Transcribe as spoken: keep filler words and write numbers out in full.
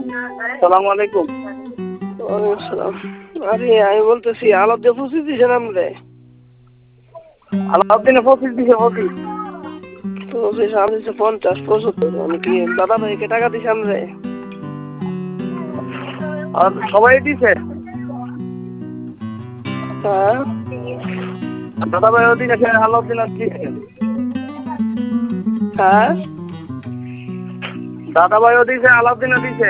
সালাম আলাইকুম। ওয়ালাইকুম সালাম। আরে আমি বলতেছি আলাদা পঁচিশ দিয়েছেন আপনি? আলাউদ্দিনে পঁচিশ দিছে পঁচিশ। পঁচিশ আমি দিচ্ছি পঞ্চাশ পঁচাত্তর। আমি কি দাদা ভাইকে টাকা দিছি আমরে? আর সবাই দিছে। হ্যাঁ দাদা ভাইও দিয়েছে, আলাউদ্দিন দিয়েছে। হ্যাঁ দাদা ভাইও দিয়েছে, আলাউদ্দিনও দিয়েছে।